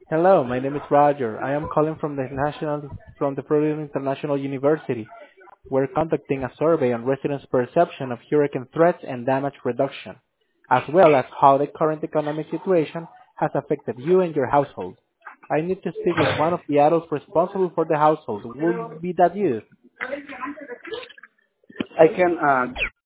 Hello, my name is Roger. I am calling from the Florida International University. We're conducting a survey on residents' perception of hurricane threats and damage reduction, as well as how the current economic situation has affected you and your household. I need to speak with one of the adults responsible for the household. Will be that you? I can